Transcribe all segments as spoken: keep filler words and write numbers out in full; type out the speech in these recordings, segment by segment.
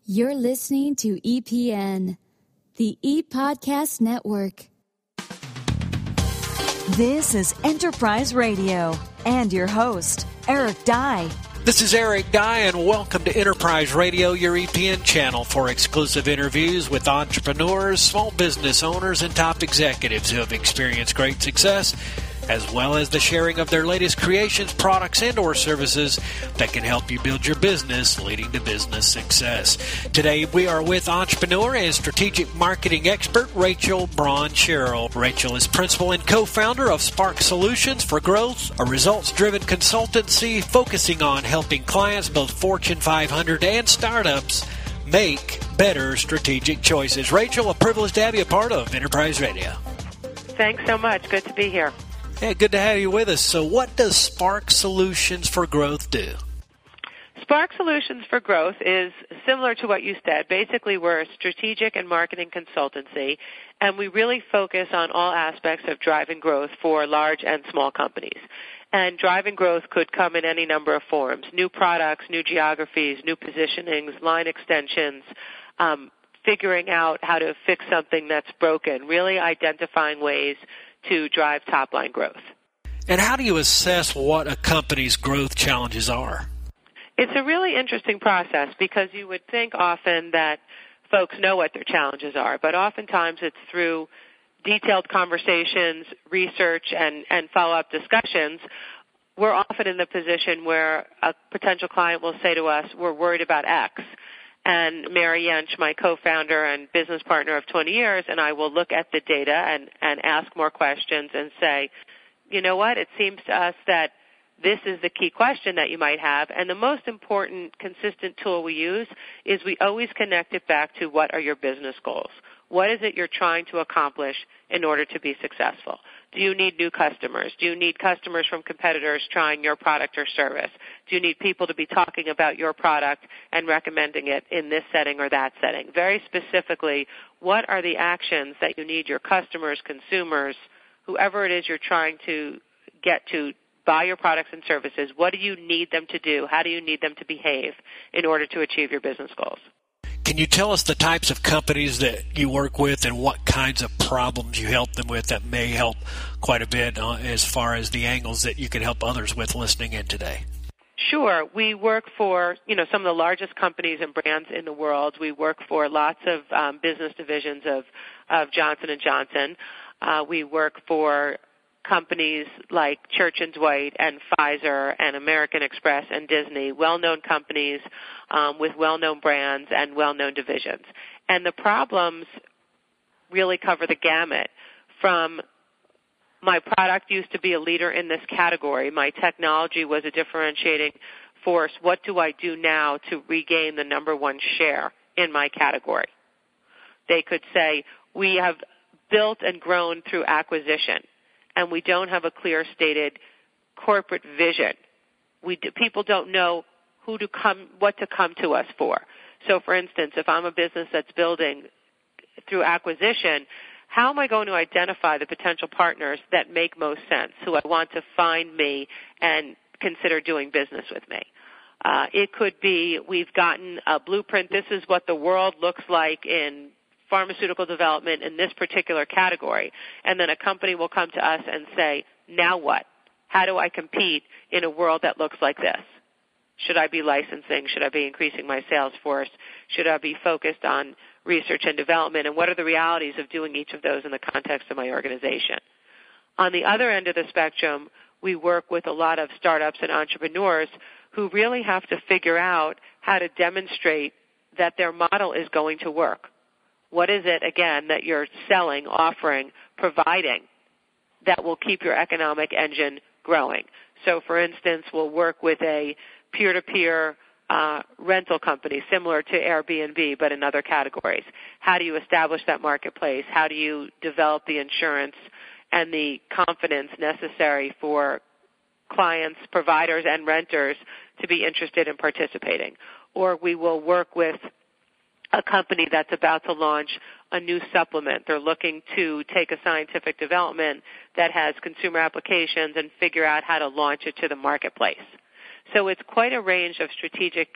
You're listening to E P N, the ePodcast Network. This is Enterprise Radio and your host, Eric Dye. This is Eric Dye, and welcome to Enterprise Radio, your E P N channel for exclusive interviews with entrepreneurs, small business owners, and top executives who have experienced great success, as well as the sharing of their latest creations, products, and or services that can help you build your business, leading to business success. Today, we are with entrepreneur and strategic marketing expert Rachel Braun Sherrill. Rachel is principal and co-founder of Spark Solutions for Growth, a results-driven consultancy focusing on helping clients, both Fortune five hundred and startups, make better strategic choices. Rachel, a privilege to have you a part of Enterprise Radio. Thanks so much. Good to be here. Yeah, good to have you with us. So what does Spark Solutions for Growth do? Spark Solutions for Growth is similar to what you said. Basically, we're a strategic and marketing consultancy, and we really focus on all aspects of driving growth for large and small companies. And driving growth could come in any number of forms: new products, new geographies, new positionings, line extensions, um, figuring out how to fix something that's broken, really identifying ways to drive top-line growth. And how do you assess what a company's growth challenges are? It's a really interesting process because you would think often that folks know what their challenges are, but oftentimes it's through detailed conversations, research, and, and follow-up discussions. We're often in the position where a potential client will say to us, we're worried about X. And Mary Yench, my co-founder and business partner of twenty years, and I will look at the data and, and ask more questions and say, you know what, it seems to us that this is the key question that you might have. And the most important consistent tool we use is we always connect it back to what are your business goals. What is it you're trying to accomplish in order to be successful? Do you need new customers? Do you need customers from competitors trying your product or service? Do you need people to be talking about your product and recommending it in this setting or that setting? Very specifically, what are the actions that you need your customers, consumers, whoever it is you're trying to get to buy your products and services? What do you need them to do? How do you need them to behave in order to achieve your business goals? Can you tell us the types of companies that you work with and what kinds of problems you help them with that may help quite a bit uh, as far as the angles that you can help others with listening in today? Sure. We work for, you know, some of the largest companies and brands in the world. We work for lots of um, business divisions of, of Johnson and Johnson. Uh, we work for companies like Church and Dwight and Pfizer and American Express and Disney, well-known companies um, with well-known brands and well-known divisions. And the problems really cover the gamut from my product used to be a leader in this category. My technology was a differentiating force. What do I do now to regain the number one share in my category? They could say, we have built and grown through acquisition, and we don't have a clear stated corporate vision. We do, people don't know who to come, what to come to us for. So, for instance, if I'm a business that's building through acquisition, how am I going to identify the potential partners that make most sense, who I want to find me and consider doing business with me? Uh, it could be we've gotten a blueprint. This is what the world looks like in pharmaceutical development in this particular category, and then a company will come to us and say, now what? How do I compete in a world that looks like this? Should I be licensing? Should I be increasing my sales force? Should I be focused on research and development? And what are the realities of doing each of those in the context of my organization? On the other end of the spectrum, we work with a lot of startups and entrepreneurs who really have to figure out how to demonstrate that their model is going to work. What is it, again, that you're selling, offering, providing that will keep your economic engine growing? So, for instance, we'll work with a peer-to-peer uh, rental company similar to Airbnb but in other categories. How do you establish that marketplace? How do you develop the insurance and the confidence necessary for clients, providers, and renters to be interested in participating? Or we will work with a company that's about to launch a new supplement. They're looking to take a scientific development that has consumer applications and figure out how to launch it to the marketplace. So it's quite a range of strategic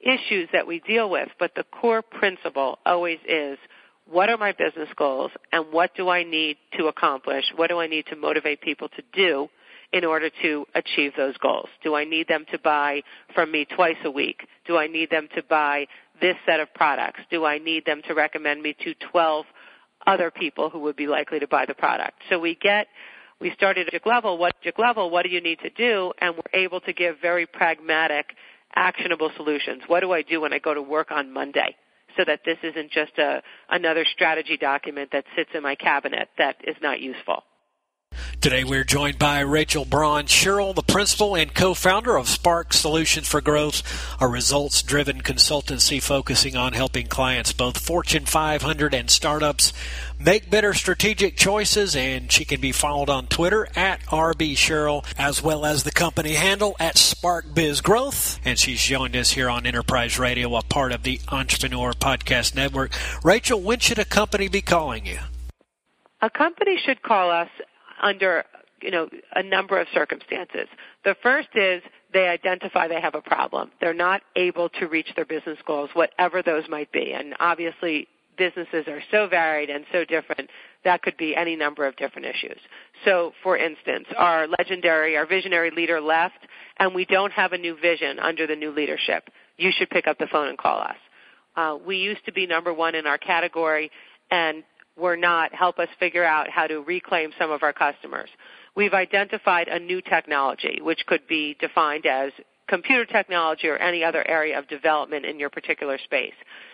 issues that we deal with, but the core principle always is, what are my business goals and what do I need to accomplish? What do I need to motivate people to do in order to achieve those goals? Do I need them to buy from me twice a week? Do I need them to buy this set of products? Do I need them to recommend me to twelve other people who would be likely to buy the product? So we get, we started at level, what level, what do you need to do? And we're able to give very pragmatic, actionable solutions. What do I do when I go to work on Monday? So that this isn't just a, another strategy document that sits in my cabinet that is not useful. Today we're joined by Rachel Braun Sherrill, the principal and co-founder of Spark Solutions for Growth, a results-driven consultancy focusing on helping clients, both Fortune five hundred and startups, make better strategic choices. And she can be followed on Twitter at R B Sherrill, as well as the company handle at Spark Biz Growth. And she's joined us here on Enterprise Radio, a part of the Entrepreneur Podcast Network. Rachel, when should a company be calling you? A company should call us under, you know, a number of circumstances. The first is they identify they have a problem. They're not able to reach their business goals, whatever those might be. And obviously businesses are so varied and so different, that could be any number of different issues. So, for instance, our legendary, our visionary leader left, and we don't have a new vision under the new leadership. You should pick up the phone and call us. Uh, we used to be number one in our category, and we're not. Help us figure out how to reclaim some of our customers. We've identified a new technology, which could be defined as computer technology or any other area of development in your particular space.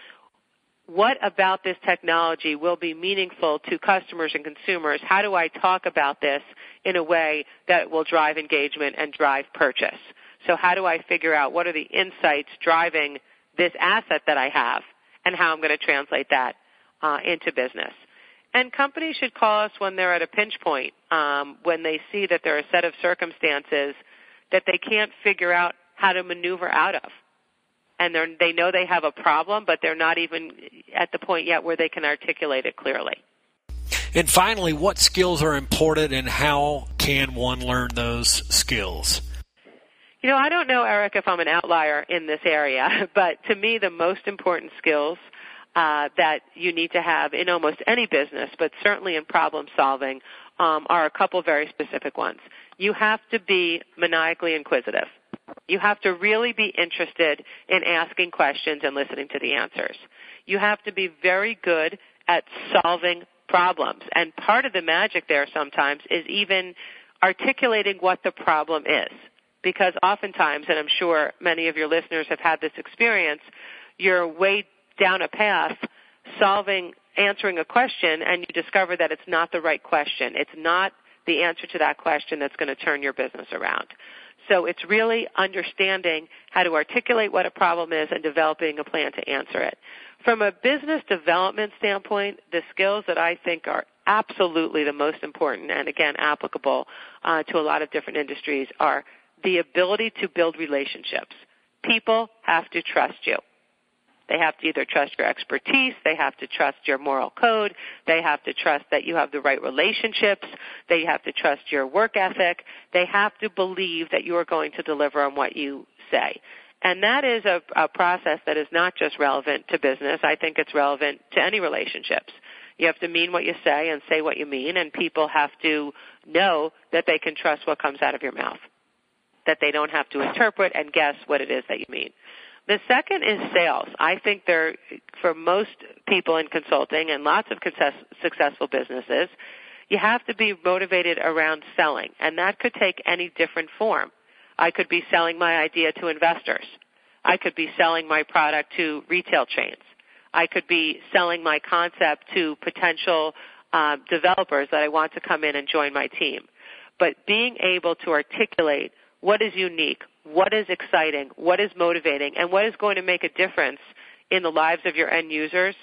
What about this technology will be meaningful to customers and consumers? How do I talk about this in a way that will drive engagement and drive purchase? So how do I figure out what are the insights driving this asset that I have and how I'm going to translate that uh, into business? And companies should call us when they're at a pinch point, um, when they see that there are a set of circumstances that they can't figure out how to maneuver out of. And they're, they know they have a problem, but they're not even at the point yet where they can articulate it clearly. And finally, what skills are important and how can one learn those skills? You know, I don't know, Eric, if I'm an outlier in this area, but to me the most important skills Uh, that you need to have in almost any business, but certainly in problem solving, um, are a couple very specific ones. You have to be maniacally inquisitive. You have to really be interested in asking questions and listening to the answers. You have to be very good at solving problems. And part of the magic there sometimes is even articulating what the problem is. Because oftentimes, and I'm sure many of your listeners have had this experience, you're way down a path solving, answering a question, and you discover that it's not the right question. It's not the answer to that question that's going to turn your business around. So it's really understanding how to articulate what a problem is and developing a plan to answer it. From a business development standpoint, the skills that I think are absolutely the most important and, again, applicable uh, to a lot of different industries are the ability to build relationships. People have to trust you. They have to either trust your expertise, they have to trust your moral code, they have to trust that you have the right relationships, they have to trust your work ethic, they have to believe that you are going to deliver on what you say. And that is a, a process that is not just relevant to business. I think it's relevant to any relationships. You have to mean what you say and say what you mean, and people have to know that they can trust what comes out of your mouth, that they don't have to interpret and guess what it is that you mean. The second is sales. I think there, for most people in consulting and lots of success, successful businesses, you have to be motivated around selling, and that could take any different form. I could be selling my idea to investors. I could be selling my product to retail chains. I could be selling my concept to potential uh, developers that I want to come in and join my team. But being able to articulate what is unique, what is exciting, what is motivating, and what is going to make a difference in the lives of your end users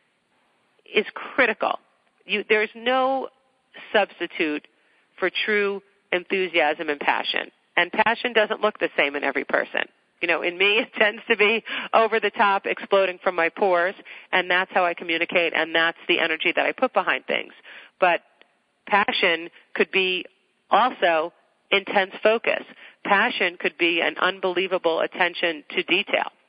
is critical. You, there's no substitute for true enthusiasm and passion. And passion doesn't look the same in every person. You know, in me, it tends to be over the top, exploding from my pores, and that's how I communicate, and that's the energy that I put behind things. But passion could be also intense focus. Passion could be an unbelievable attention to detail.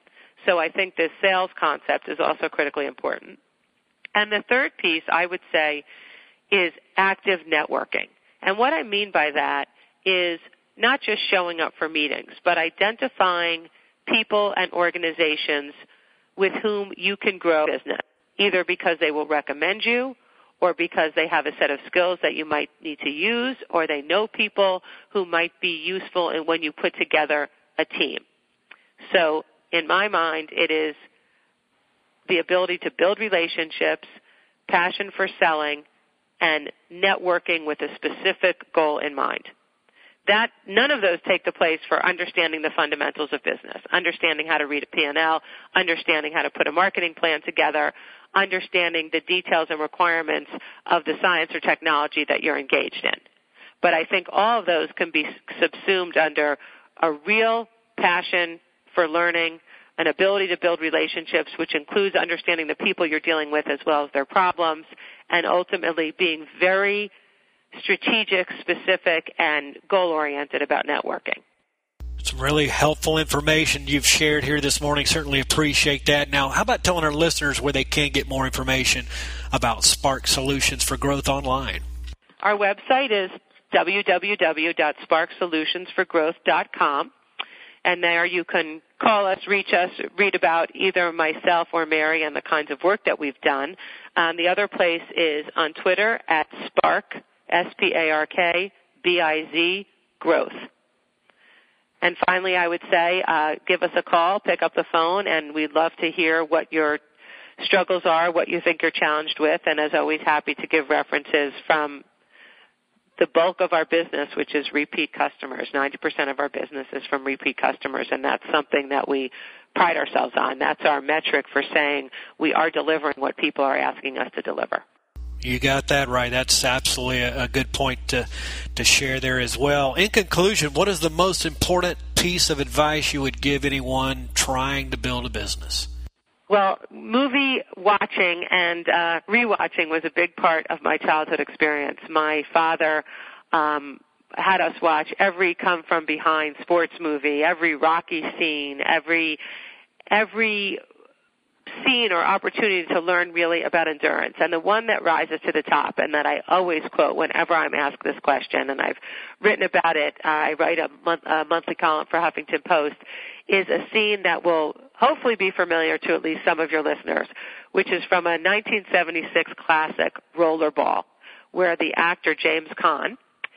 So I think this sales concept is also critically important. And the third piece, I would say, is active networking. And what I mean by that is not just showing up for meetings, but identifying people and organizations with whom you can grow business, either because they will recommend you or because they have a set of skills that you might need to use, or they know people who might be useful in when you put together a team. So in my mind, it is the ability to build relationships, passion for selling, and networking with a specific goal in mind. That none of those take the place for understanding the fundamentals of business, understanding how to read a P and L, understanding how to put a marketing plan together, understanding the details and requirements of the science or technology that you're engaged in. But I think all of those can be subsumed under a real passion for learning, an ability to build relationships, which includes understanding the people you're dealing with as well as their problems, and ultimately being very strategic, specific, and goal-oriented about networking. Some really helpful information you've shared here this morning. Certainly appreciate that. Now, how about telling our listeners where they can get more information about Spark Solutions for Growth online? Our website is w w w dot spark solutions for growth dot com. And there you can call us, reach us, read about either myself or Mary and the kinds of work that we've done. Um, the other place is on Twitter at Spark, S P A R K, B I Z, Growth. And finally, I would say uh, give us a call, pick up the phone, and we'd love to hear what your struggles are, what you think you're challenged with, and as always, happy to give references from the bulk of our business, which is repeat customers. ninety percent of our business is from repeat customers, and that's something that we pride ourselves on. That's our metric for saying we are delivering what people are asking us to deliver. You got that right. That's absolutely a, a good point to, to share there as well. In conclusion, what is the most important piece of advice you would give anyone trying to build a business? Well, movie watching and uh, rewatching was a big part of my childhood experience. My father um, had us watch every Come From Behind sports movie, every Rocky scene, every every scene or opportunity to learn really about endurance. And the one that rises to the top and that I always quote whenever I'm asked this question, and I've written about it, uh, I write a, month, a monthly column for Huffington Post, is a scene that will hopefully be familiar to at least some of your listeners, which is from a nineteen seventy-six classic, Rollerball, where the actor James Caan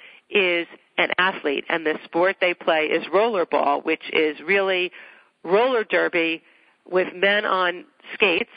is an athlete, and the sport they play is rollerball, which is really roller derby with men on skates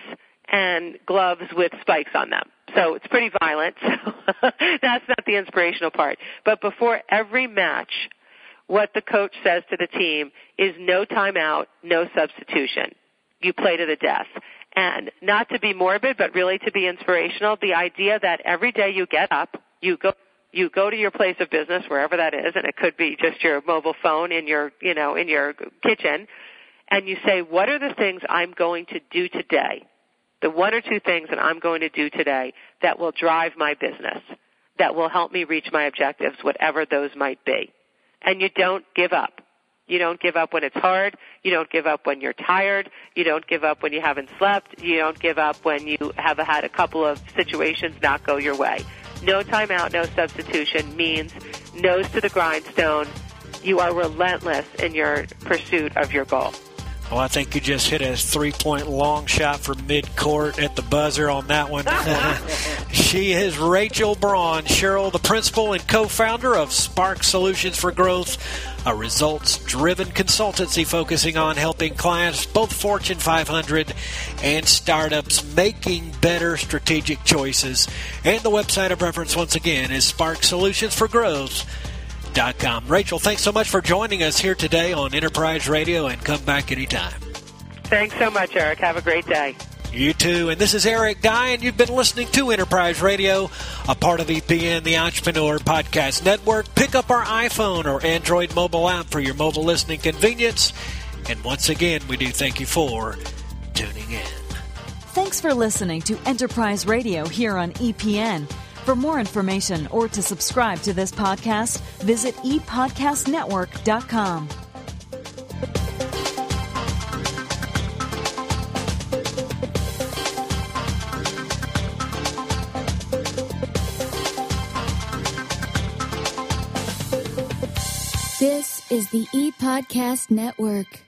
and gloves with spikes on them. So it's pretty violent. So that's not the inspirational part. But before every match, what the coach says to the team is no timeout, no substitution. You play to the death. And not to be morbid, but really to be inspirational, the idea that every day you get up, you go you go to your place of business, wherever that is, and it could be just your mobile phone in your, you know, in your kitchen, and you say, what are the things I'm going to do today, the one or two things that I'm going to do today that will drive my business, that will help me reach my objectives, whatever those might be. And you don't give up. You don't give up when it's hard. You don't give up when you're tired. You don't give up when you haven't slept. You don't give up when you have had a couple of situations not go your way. No timeout, no substitution means nose to the grindstone. You are relentless in your pursuit of your goal. Well, I think you just hit a three-point long shot from mid-court at the buzzer on that one. She is Rachel Braun, Cheryl, the principal and co-founder of Spark Solutions for Growth, a results-driven consultancy focusing on helping clients, both Fortune five hundred and startups, making better strategic choices. And the website of reference, once again, is Spark Solutions for Growth. Com. Rachel, thanks so much for joining us here today on Enterprise Radio, and come back anytime. Thanks so much, Eric. Have a great day. You too. And this is Eric Guy, and you've been listening to Enterprise Radio, a part of E P N, the Entrepreneur Podcast Network. Pick up our iPhone or Android mobile app for your mobile listening convenience. And once again, we do thank you for tuning in. Thanks for listening to Enterprise Radio here on E P N. For more information or to subscribe to this podcast, visit e podcast network dot com. This is the ePodcast Network.